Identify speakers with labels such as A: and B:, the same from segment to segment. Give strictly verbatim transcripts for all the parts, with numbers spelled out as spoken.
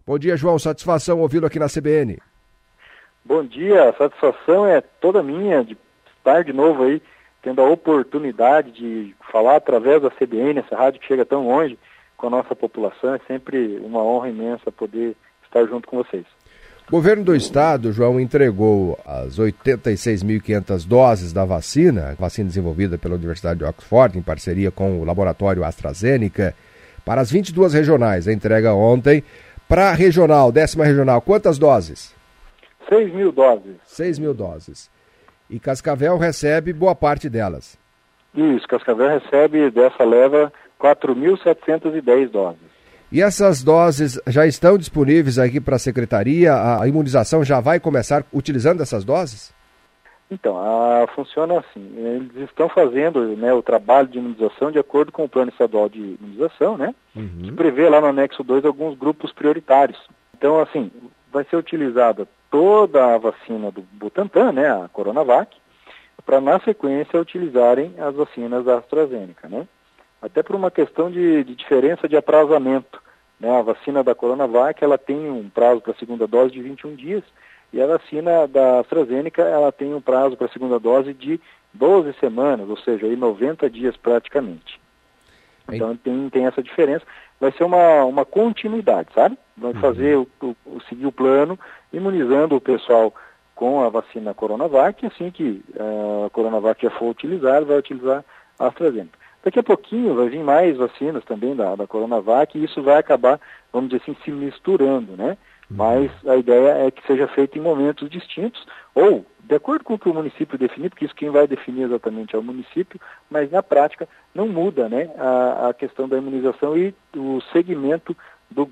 A: Bom dia, João. Satisfação ouvi-lo aqui na C B N.
B: Bom dia, a satisfação é toda minha de estar de novo aí, tendo a oportunidade de falar através da C B N, essa rádio que chega tão longe com a nossa população. É sempre uma honra imensa poder estar junto com vocês.
A: O governo do estado, João, entregou as oitenta e seis mil e quinhentas doses da vacina, vacina desenvolvida pela Universidade de Oxford, em parceria com o laboratório AstraZeneca, para as vinte e duas regionais. A entrega ontem. Para a regional, décima regional, quantas doses?
B: seis mil doses.
A: seis mil doses. E Cascavel recebe boa parte delas.
B: Isso, Cascavel recebe dessa leva quatro mil setecentas e dez doses.
A: E essas doses já estão disponíveis aqui para a Secretaria? A imunização já vai começar utilizando essas doses?
B: Então, a, funciona assim, eles estão fazendo, né, o trabalho de imunização de acordo com o Plano Estadual de Imunização, né, uhum. que prevê lá no anexo dois alguns grupos prioritários. Então, assim, vai ser utilizada toda a vacina do Butantan, né, a Coronavac, para na sequência utilizarem as vacinas da AstraZeneca, né? Até por uma questão de, de diferença de aprazamento, né? A vacina da Coronavac, ela tem um prazo para a segunda dose de vinte e um dias, e a vacina da AstraZeneca, ela tem um prazo para a segunda dose de doze semanas, ou seja, aí noventa dias praticamente. Então tem, tem essa diferença. Vai ser uma, uma continuidade, sabe? Vai fazer, uhum. o, o, seguir o plano, imunizando o pessoal com a vacina Coronavac, assim que uh, a Coronavac já for utilizada, vai utilizar a AstraZeneca. Daqui a pouquinho vai vir mais vacinas também da, da Coronavac, e isso vai acabar, vamos dizer assim, se misturando, né? Uhum. Mas a ideia é que seja feito em momentos distintos, ou de acordo com o que o município definir, porque isso quem vai definir exatamente é o município, mas na prática não muda, né, a, a questão da imunização e o segmento do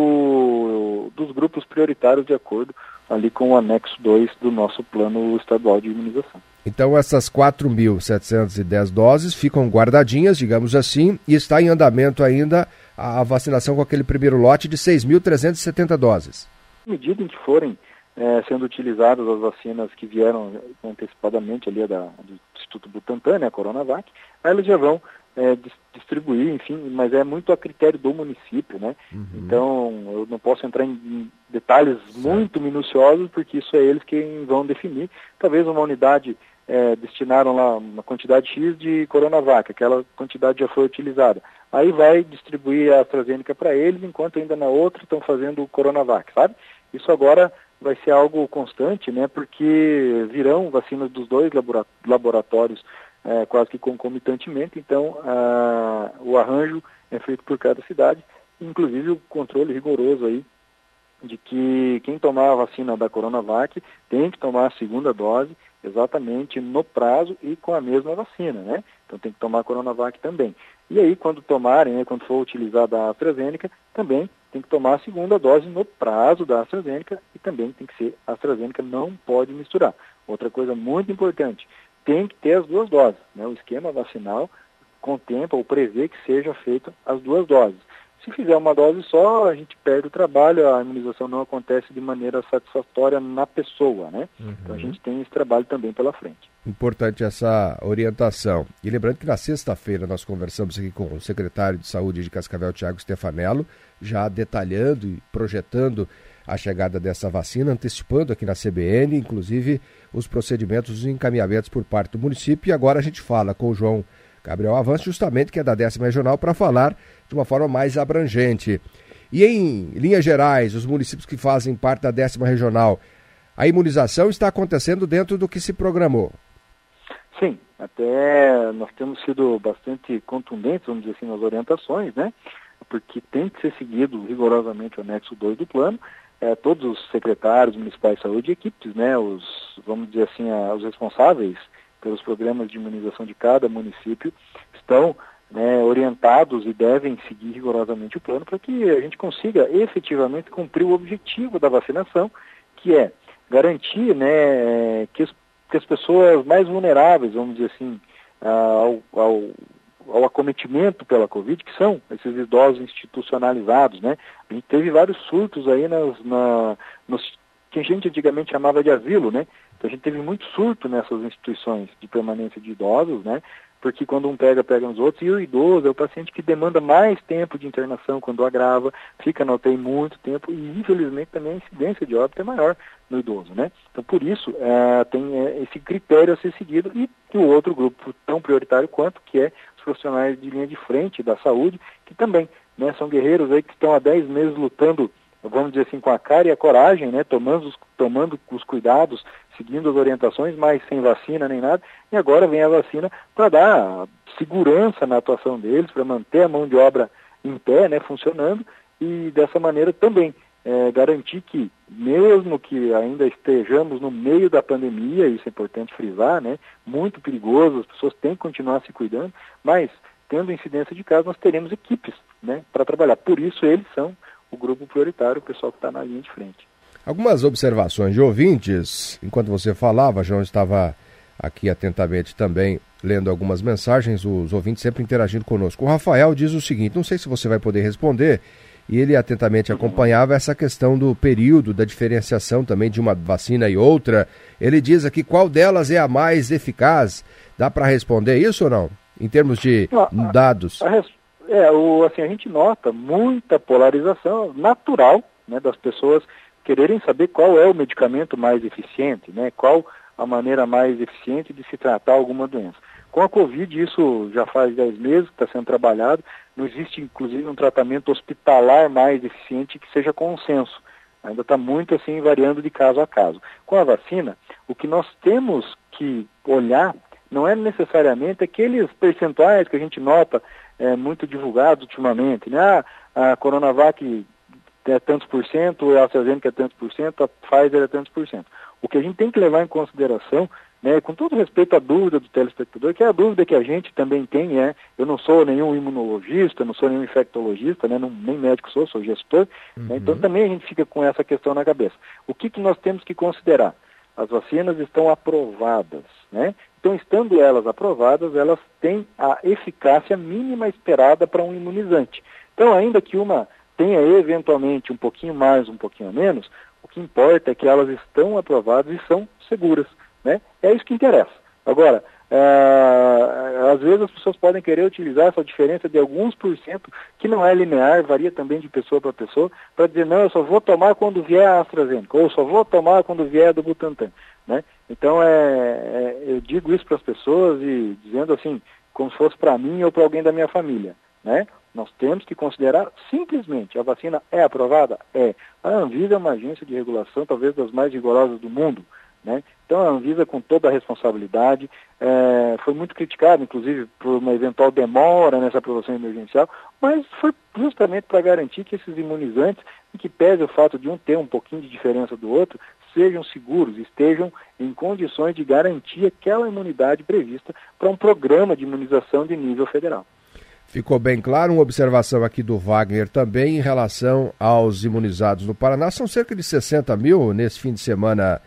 B: grupo, dos grupos prioritários de acordo ali com o anexo dois do nosso plano estadual de imunização.
A: Então essas quatro mil setecentas e dez doses ficam guardadinhas, digamos assim, e está em andamento ainda a vacinação com aquele primeiro lote de seis mil trezentas e setenta doses.
B: À medida em que forem é, sendo utilizadas as vacinas que vieram antecipadamente ali da, do Instituto Butantan, né, a Coronavac, aí eles já vão é, distribuir, enfim, mas é muito a critério do município, né? Uhum. Então, eu não posso entrar em, em detalhes certo. muito minuciosos, porque isso é eles quem vão definir. Talvez uma unidade é, destinaram lá uma quantidade X de Coronavac, aquela quantidade já foi utilizada. Aí vai distribuir a AstraZeneca para eles, enquanto ainda na outra estão fazendo o Coronavac, sabe? Isso agora vai ser algo constante, né? Porque virão vacinas dos dois laboratórios é, quase que concomitantemente, então a, o arranjo é feito por cada cidade, inclusive o controle rigoroso aí de que quem tomar a vacina da Coronavac tem que tomar a segunda dose exatamente no prazo e com a mesma vacina, né? Então tem que tomar a Coronavac também. E aí, quando tomarem, né, quando for utilizada a AstraZeneca, também tem que tomar a segunda dose no prazo da AstraZeneca e também tem que ser a AstraZeneca, não pode misturar. Outra coisa muito importante, tem que ter as duas doses, né? O esquema vacinal contempla ou prevê que seja feita as duas doses. Se fizer uma dose só, a gente perde o trabalho, a imunização não acontece de maneira satisfatória na pessoa, né? Uhum. Então a gente tem esse trabalho também pela frente.
A: Importante essa orientação. E lembrando que na sexta-feira nós conversamos aqui com o secretário de Saúde de Cascavel, Tiago Stefanello, já detalhando e projetando a chegada dessa vacina, antecipando aqui na C B N, inclusive os procedimentos e encaminhamentos por parte do município. E agora a gente fala com o João Gabriel Avanço, justamente que é da décima regional, para falar de uma forma mais abrangente. E em linhas gerais, os municípios que fazem parte da décima regional, a imunização está acontecendo dentro do que se programou?
B: Sim, até nós temos sido bastante contundentes, vamos dizer assim, nas orientações, né? Porque tem que ser seguido rigorosamente o anexo dois do plano. É, todos os secretários municipais de saúde e equipes, né? Os, vamos dizer assim, a, os responsáveis pelos programas de imunização de cada município estão, né, orientados e devem seguir rigorosamente o plano para que a gente consiga efetivamente cumprir o objetivo da vacinação, que é garantir, né, que, os, que as pessoas mais vulneráveis, vamos dizer assim, ao, ao, ao acometimento pela Covid, que são esses idosos institucionalizados, né? A gente teve vários surtos aí nas, na, nos que a gente antigamente chamava de asilo, né? Então a gente teve muito surto nessas instituições de permanência de idosos, né? Porque quando um pega, pega nos outros, e o idoso é o paciente que demanda mais tempo de internação quando agrava, fica na U T I muito tempo, e infelizmente também a incidência de óbito é maior no idoso, né? Então por isso é, tem é, esse critério a ser seguido, e o outro grupo tão prioritário quanto, que é os profissionais de linha de frente da saúde, que também, né, são guerreiros aí que estão há dez meses lutando, vamos dizer assim, com a cara e a coragem, né, tomando os, tomando os cuidados, seguindo as orientações, mas sem vacina nem nada, e agora vem a vacina para dar segurança na atuação deles, para manter a mão de obra em pé, né, funcionando, e dessa maneira também é, garantir que, mesmo que ainda estejamos no meio da pandemia, isso é importante frisar, né, muito perigoso, as pessoas têm que continuar se cuidando, mas tendo incidência de casos, nós teremos equipes, né, para trabalhar. Por isso eles são o grupo prioritário, o pessoal que está na linha de frente.
A: Algumas observações de ouvintes. Enquanto você falava, João estava aqui atentamente também lendo algumas mensagens, os ouvintes sempre interagindo conosco. O Rafael diz o seguinte, não sei se você vai poder responder, e ele atentamente acompanhava essa questão do período, da diferenciação também de uma vacina e outra. Ele diz aqui qual delas é a mais eficaz. Dá para responder isso ou não? Em termos de não, dados.
B: A, a, é, o, assim, a gente nota muita polarização natural, né, das pessoas quererem saber qual é o medicamento mais eficiente, né, qual a maneira mais eficiente de se tratar alguma doença. Com a Covid, isso já faz dez meses que está sendo trabalhado, não existe inclusive um tratamento hospitalar mais eficiente que seja consenso. Ainda está muito assim variando de caso a caso. Com a vacina, o que nós temos que olhar não é necessariamente aqueles percentuais que a gente nota é, muito divulgados ultimamente, né? Ah, a Coronavac é tantos por cento, a AstraZeneca é tantos por cento, a Pfizer é tantos por cento. O que a gente tem que levar em consideração, né, com todo respeito à dúvida do telespectador, que é a dúvida que a gente também tem, é, eu não sou nenhum imunologista, não sou nenhum infectologista, né, não, nem médico sou, sou gestor, uhum. né, então também a gente fica com essa questão na cabeça. O que, que nós temos que considerar? As vacinas estão aprovadas, né? Então, estando elas aprovadas, elas têm a eficácia mínima esperada para um imunizante. Então, ainda que uma tenha eventualmente um pouquinho mais, um pouquinho menos, o que importa é que elas estão aprovadas e são seguras, né? É isso que interessa. Agora, é, às vezes as pessoas podem querer utilizar essa diferença de alguns por cento, que não é linear, varia também de pessoa para pessoa, para dizer, não, eu só vou tomar quando vier a AstraZeneca, ou só vou tomar quando vier a do Butantan, né? Então, é, é, eu digo isso para as pessoas e dizendo assim, como se fosse para mim ou para alguém da minha família, né? Nós temos que considerar simplesmente, a vacina é aprovada? É. A Anvisa é uma agência de regulação, talvez das mais rigorosas do mundo, né? Então a Anvisa, com toda a responsabilidade, é, foi muito criticada, inclusive por uma eventual demora nessa aprovação emergencial, mas foi justamente para garantir que esses imunizantes, em que pese o fato de um ter um pouquinho de diferença do outro, sejam seguros, estejam em condições de garantir aquela imunidade prevista para um programa de imunização de nível federal.
A: Ficou bem claro, uma observação aqui do Wagner também em relação aos imunizados no Paraná. São cerca de sessenta mil. Nesse fim de semana,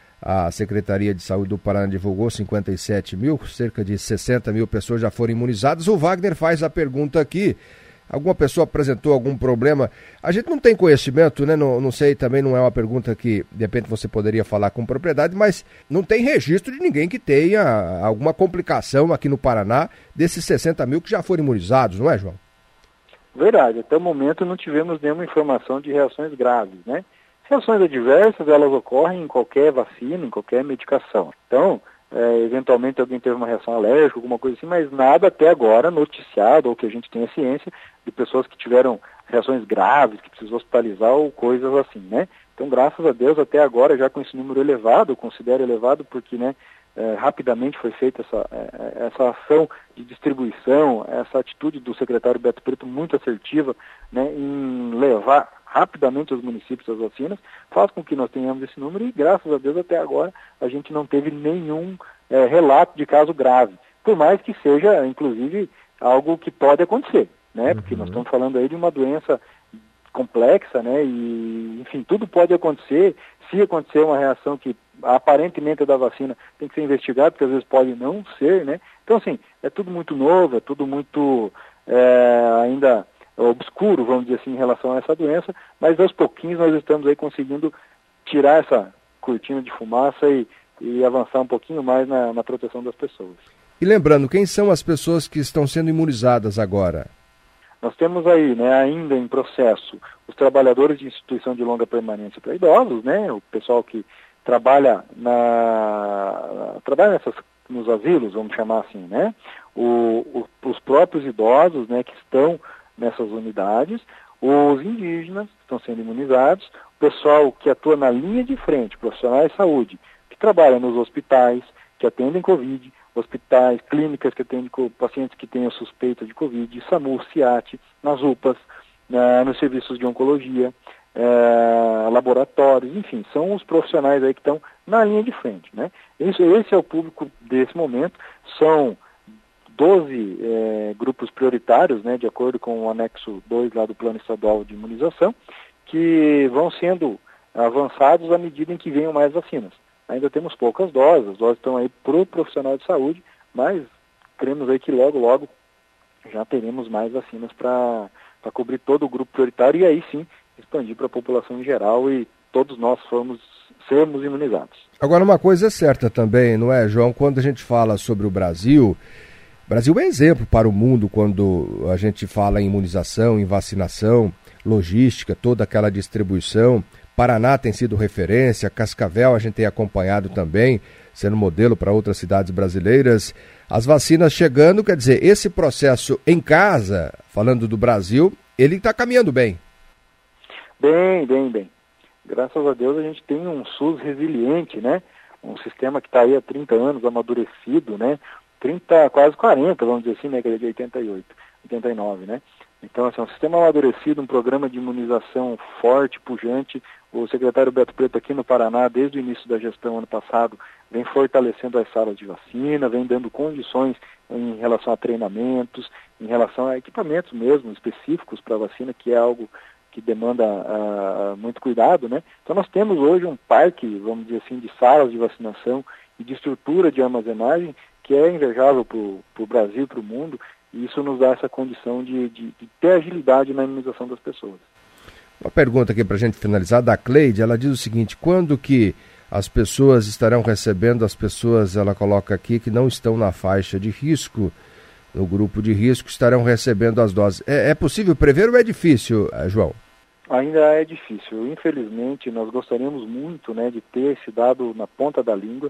A: a Secretaria de Saúde do Paraná divulgou cinquenta e sete mil, cerca de sessenta mil pessoas já foram imunizadas. O Wagner faz a pergunta aqui, alguma pessoa apresentou algum problema? A gente não tem conhecimento, né? Não, não sei, também não é uma pergunta que, de repente, você poderia falar com propriedade, mas não tem registro de ninguém que tenha alguma complicação aqui no Paraná desses sessenta mil que já foram imunizados, não é, João?
B: Verdade, até o momento não tivemos nenhuma informação de reações graves, né? Reações adversas, elas ocorrem em qualquer vacina, em qualquer medicação. Então, é, eventualmente alguém teve uma reação alérgica, alguma coisa assim, mas nada até agora noticiado, ou que a gente tenha ciência, de pessoas que tiveram reações graves, que precisou hospitalizar ou coisas assim, né? Então, graças a Deus, até agora, já com esse número elevado, eu considero elevado porque, né, é, rapidamente foi feita essa, é, essa ação de distribuição, essa atitude do secretário Beto Preto muito assertiva, né, em levar rapidamente aos municípios as vacinas, faz com que nós tenhamos esse número e, graças a Deus, até agora, a gente não teve nenhum é, relato de caso grave, por mais que seja, inclusive, algo que pode acontecer, né? Porque uhum. nós estamos falando aí de uma doença complexa, né? E, enfim, tudo pode acontecer. Se acontecer uma reação que aparentemente é da vacina, tem que ser investigado, porque às vezes pode não ser, né? Então, assim, é tudo muito novo, é tudo muito é, ainda obscuro, vamos dizer assim, em relação a essa doença, mas aos pouquinhos nós estamos aí conseguindo tirar essa cortina de fumaça e, e avançar um pouquinho mais na, na proteção das pessoas.
A: E lembrando, quem são as pessoas que estão sendo imunizadas agora?
B: Nós temos aí, né, ainda em processo, os trabalhadores de instituição de longa permanência para idosos, né, o pessoal que trabalha, na, trabalha nessas, nos asilos, vamos chamar assim, né, o, o, os próprios idosos, né, que estão nessas unidades, os indígenas que estão sendo imunizados, o pessoal que atua na linha de frente, profissionais de saúde, que trabalham nos hospitais, que atendem Covid, hospitais, clínicas que atendem pacientes que tenham suspeita de Covid, SAMU, SIAT, nas U P As, né, nos serviços de oncologia, é, laboratórios, enfim, são os profissionais aí que estão na linha de frente, né? Esse, esse é o público desse momento, são doze é, grupos prioritários, né, de acordo com o anexo dois lá do Plano Estadual de Imunização, que vão sendo avançados à medida em que venham mais vacinas. Ainda temos poucas doses, as doses estão aí para o profissional de saúde, mas cremos aí que logo, logo já teremos mais vacinas para para cobrir todo o grupo prioritário e aí sim expandir para a população em geral e todos nós formos, sermos imunizados.
A: Agora, uma coisa é certa também, não é, João? Quando a gente fala sobre o Brasil, o Brasil é exemplo para o mundo quando a gente fala em imunização, em vacinação, logística, toda aquela distribuição. Paraná tem sido referência, Cascavel a gente tem acompanhado também, sendo modelo para outras cidades brasileiras. As vacinas chegando, quer dizer, esse processo em casa, falando do Brasil, ele está caminhando bem.
B: Bem, bem, bem. Graças a Deus a gente tem um SUS resiliente, né? Um sistema que está aí há trinta anos, amadurecido, né? trinta, quase quarenta, vamos dizer assim, né? Que é de oitenta e oito, oitenta e nove, né? Então, assim, um sistema amadurecido, um programa de imunização forte, pujante. O secretário Beto Preto aqui no Paraná, desde o início da gestão ano passado, vem fortalecendo as salas de vacina, vem dando condições em relação a treinamentos, em relação a equipamentos mesmo específicos para a vacina, que é algo que demanda uh, muito cuidado, né? Então nós temos hoje um parque, vamos dizer assim, de salas de vacinação e de estrutura de armazenagem que é invejável para o Brasil e para o mundo, e isso nos dá essa condição de, de, de ter agilidade na imunização das pessoas.
A: Uma pergunta aqui para a gente finalizar, da Cleide, ela diz o seguinte: quando que as pessoas estarão recebendo, as pessoas, ela coloca aqui, que não estão na faixa de risco, no grupo de risco, estarão recebendo as doses. É, é possível prever ou é difícil, João?
B: Ainda é difícil. Infelizmente, nós gostaríamos muito, né, de ter esse dado na ponta da língua,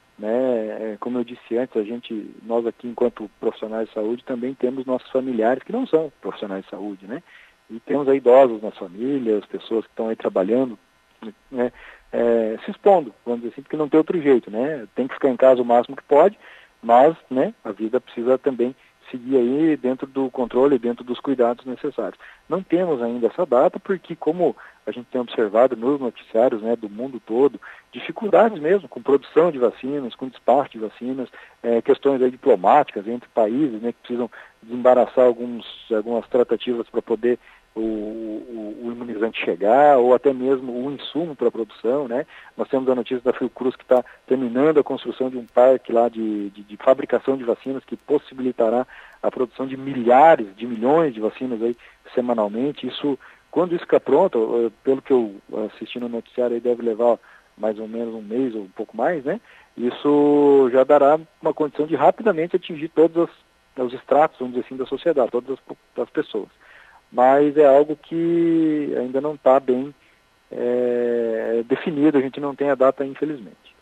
B: né? Como eu disse antes, a gente, nós aqui enquanto profissionais de saúde também temos nossos familiares que não são profissionais de saúde, né? E temos aí idosos nas famílias, pessoas que estão aí trabalhando, né? É, se expondo, vamos dizer assim, porque não tem outro jeito, né? Tem que ficar em casa o máximo que pode, mas, né, a vida precisa também seguir aí dentro do controle, dentro dos cuidados necessários. Não temos ainda essa data porque, como a gente tem observado nos noticiários, né, do mundo todo, dificuldades mesmo com produção de vacinas, com despacho de vacinas, é, questões aí diplomáticas entre países, né, que precisam desembaraçar alguns, algumas tratativas para poder o, o, o imunizante chegar, ou até mesmo o insumo para a produção, né? Nós temos a notícia da Fiocruz que está terminando a construção de um parque lá de, de, de fabricação de vacinas que possibilitará a produção de milhares, de milhões de vacinas aí semanalmente. Isso, quando isso ficar pronto, pelo que eu assisti no noticiário, aí deve levar mais ou menos um mês ou um pouco mais, né? Isso já dará uma condição de rapidamente atingir todos os, os estratos, vamos dizer assim, da sociedade, todas as, as pessoas. Mas é algo que ainda não está bem é, definido, a gente não tem a data, infelizmente.